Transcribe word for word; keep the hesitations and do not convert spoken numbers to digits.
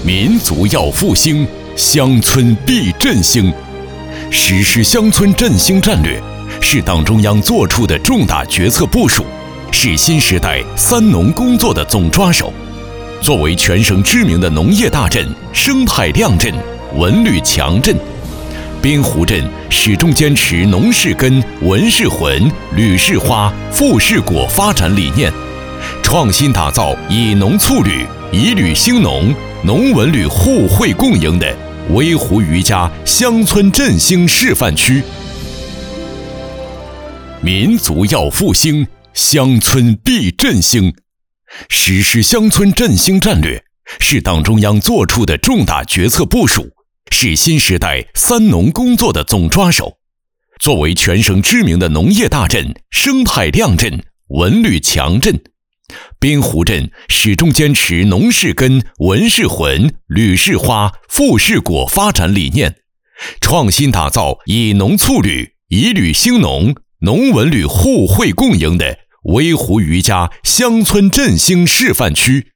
民族要复兴，乡村必振兴。实施乡村振兴战略是党中央作出的重大决策部署，是新时代三农工作的总抓手。作为全省知名的农业大镇、生态亮镇、文旅强镇，滨湖镇始终坚持农事根、文事魂、旅事花、赋事果发展理念，创新打造以农促旅、以旅兴农、农文旅互惠共赢的围湖渔家乡村振兴示范区。民族要复兴，乡村必振兴。实施乡村振兴战略是党中央作出的重大决策部署，是新时代三农工作的总抓手。作为全省知名的农业大镇、生态亮镇、文旅强镇，滨湖镇始终坚持农事根、文事魂、旅事花、赋事果发展理念，创新打造以农促旅、以旅兴农、农文旅互惠共赢的围湖渔家乡村振兴示范区。